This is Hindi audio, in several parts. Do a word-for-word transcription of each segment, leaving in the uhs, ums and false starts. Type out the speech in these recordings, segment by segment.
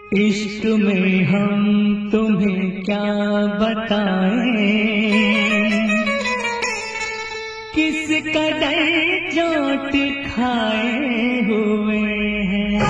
इश्क में हम तुम्हें क्या बताएं, किस कदर चोट खाए हुए हैं।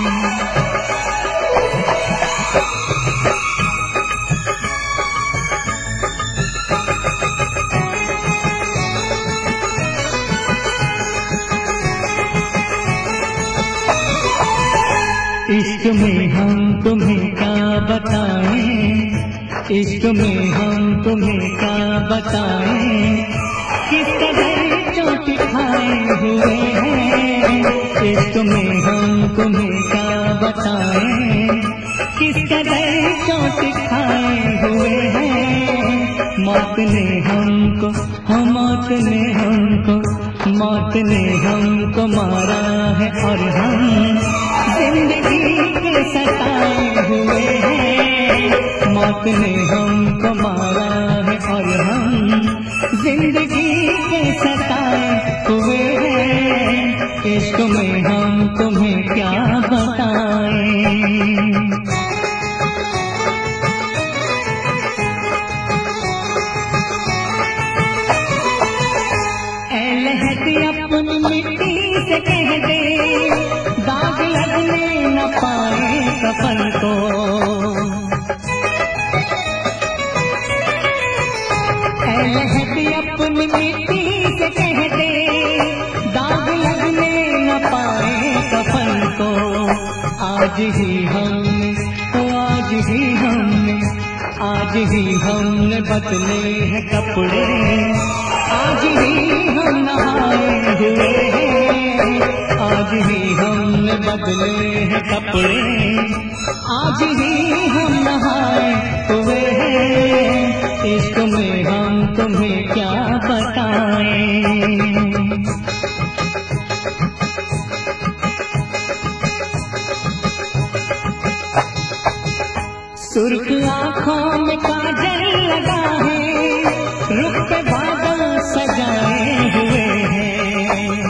इश्क में हम तुम्हें क्या बताएं, इश्क में हम तुम्हें क्या बताएं, किस कदर चोट खाए हुए हैं। इश्क में हम तुम्हें क्या बताएं, किस कदर चोट खाए हुए हैं। मौत ने हमको, हम मौत ने हमको, मौत ने हमको मारा है और हम जिंदगी के सताए हुए हैं। मौत ने हमको मारा है और हम जिंदगी के सताए हुए हैं। इश्क में हम तुम्हें क्या बताएं। ऐ लहदी अपनी मिट्टी से कह दे, दाग लगने न पाए कफन को। ऐ लहदी अपनी मिट्टी से कह दे, दाग लगने न पाए कफन को। आज ही हमने, आज ही हमने, आज ही हमने बदले हैं कपड़े, आज ही हम नहाए हुए हैं। आज ही हमने बदले हैं कपड़े, आज ही हम नहाए हुए हैं। इश्क में हम तुम्हें क्या बताएं। सुर्ख आँखों में काजल लगा है, रुख पे बादल सजाए हुए हैं।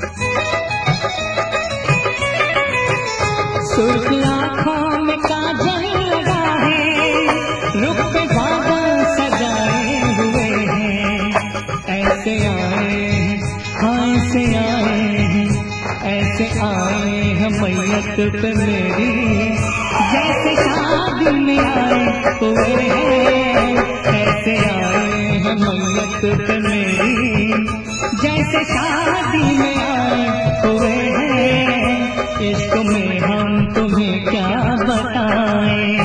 सुर्ख आँखों में काजल लगा है, रुख पे बादल सजाए हुए हैं। ऐसे आए हैं, हाँ ऐसे आए हैं, ऐसे आए हैं मैयत पे मेरी, जैसे शादी में आए हुए हैं। ऐसे आए हैं मैयत पे मेरी, जैसे शादी में आए हुए हैं। इश्क में हम तुम्हें क्या बताएं।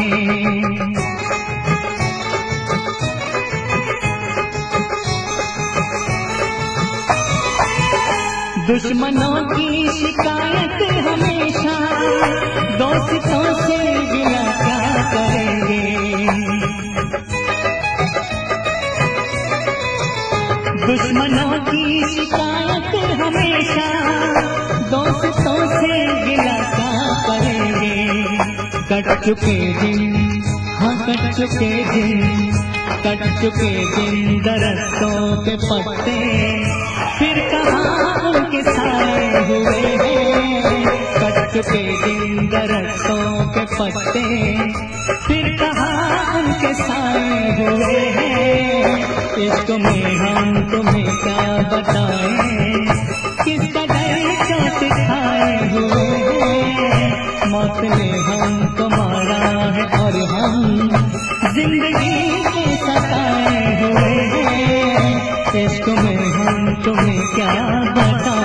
दुश्मनों की शिकायत हमेशा, दोस्तों से गिला क्या करेंगे। दुश्मनों की शिकायत हमेशा, दोस्तों से गिला क्या करेंगे। कट चुके दिन, हाँ कट चुके दिन, कट चुके दिन दरख्तों के पत्ते, फिर कहाँ उनके साए हुए हैं। कट चुके दिन दरख्तों के पत्ते, फिर कहाँ उनके साए हुए हैं। इश्क में हम तुम्हें क्या बताएं, किस कदर चोट खाए हुए हैं। मौत ने हमको मारा है और हम जिंदगी के सताए हुए हैं। इश्क में हम तुम्हें क्या बताएं।